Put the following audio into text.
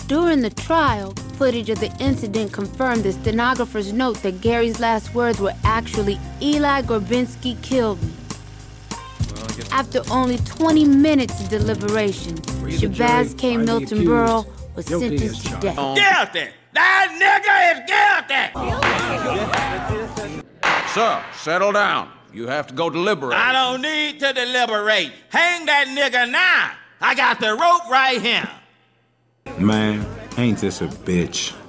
During the trial, footage of the incident confirmed the stenographer's note that Gary's last words were actually, "Eli Gorbinski killed me." After only 20 minutes of deliberation, Shabazz K. Milton Berle was sentenced to death. Guilty! That nigga is guilty! Sir, settle down. You have to go deliberate. I don't need to deliberate. Hang that nigga now. I got the rope right here. Man, ain't this a bitch?